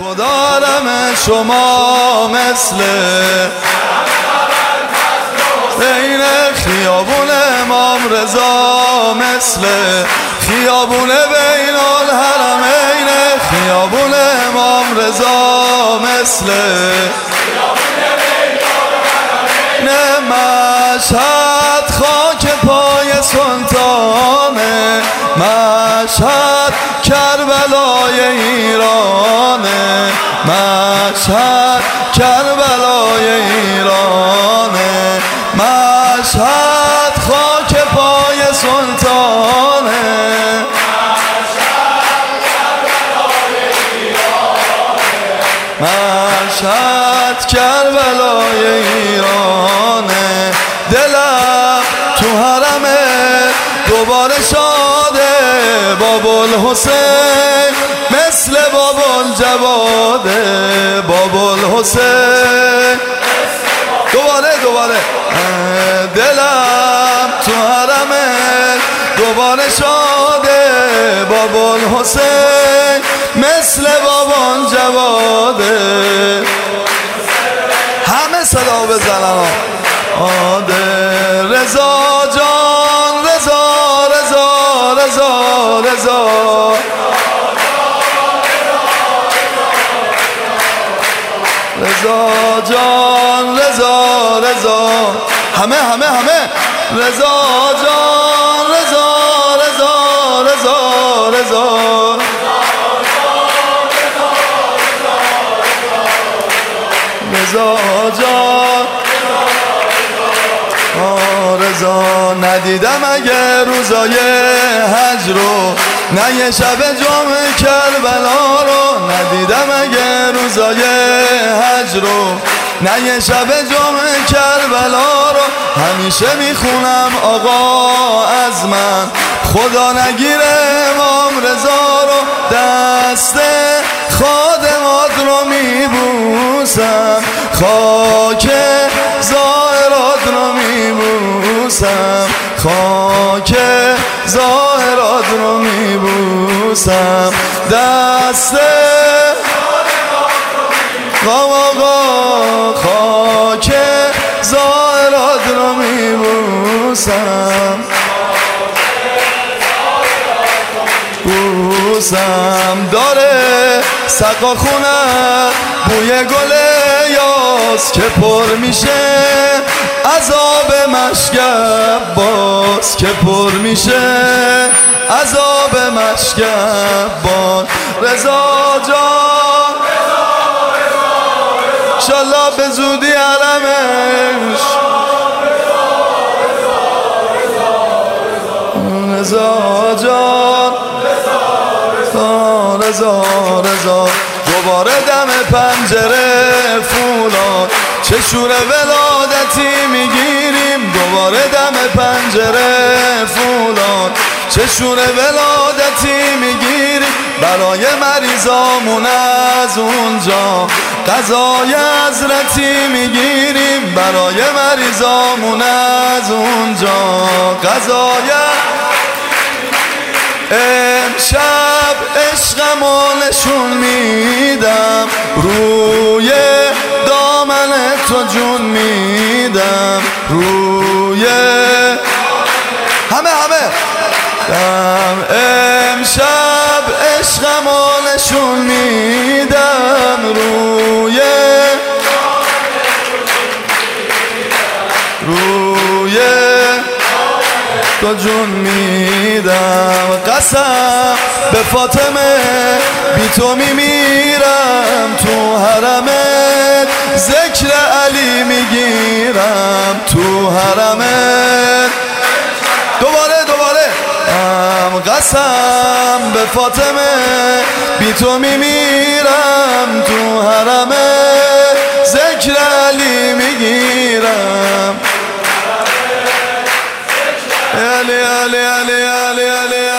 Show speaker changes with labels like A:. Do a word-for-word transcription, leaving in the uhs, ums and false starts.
A: خدا رم شما مثل بین خیابون امام رضا، مثل خیابون بین الحرمین خیابون امام رضا، مثل مشهد خاک پای سلطانه، مشهد کربلای ایرانه، مشهد کربلای ایرانه، مشهد خاک پای سلطانه، مشهد کربلای ایرانه. دلم تو حرمه دوباره شاده، بابا الحسین مثل بابا الجواده، بابا الحسین دوباره دوباره. دلم تو حرمه دوباره شاده، بابا الحسین مثل بابا الجواده. همه صدا بزنن آده. رضا جان رضا رضا رضا رضا رضا جان رضا رضا همه همه همه رضا جان رضا رضا رضا رضا رضا جان رضا. ندیدم اگه روزای حج رو، نه یه شب جمعه کربلا رو، ندیدم اگه روزای حج رو، نه یه شب جمعه کربلا رو. همیشه میخونم آقا از من خدا نگیره امام رضا رو، دست خادمات رو میبوسم، خاک زائرات رو میبوسم، خاک زائرات رو میبوسم، دست آقا خاک زائرات رو میبوسم، بوسم. داره سقا خونه بوی گل یاس که پر میشه عذاب مشکب باز، که پر میشه عذاب مشکب باز. رضا جان انشالله به زودی حرمش. رضا جان رضا رضا. دوباره دم پنجره فولاد چه شور ولادتی میگیریم، دوباره دم پنجره فولاد چه شور ولادتی میگیریم، برای مریضامون از اونجا غذای حضرتی میگیریم، برای مریضامون از اونجا غذای. امشب عشقمو نشون میدم، روی دامن تو جون میدم، روی همه همه دم. امشب عشقمو نشون میدم، روی روی تو جون میدم. قسم به فاطمه بی تو میمیرم، تو حرمت ذکر علی میگیرم، تو حرمت دوباره دوباره. هم قسم به فاطمه بی تو میمیرم، تو حرمت ذکر علی میگیرم. علی علی علی علی علی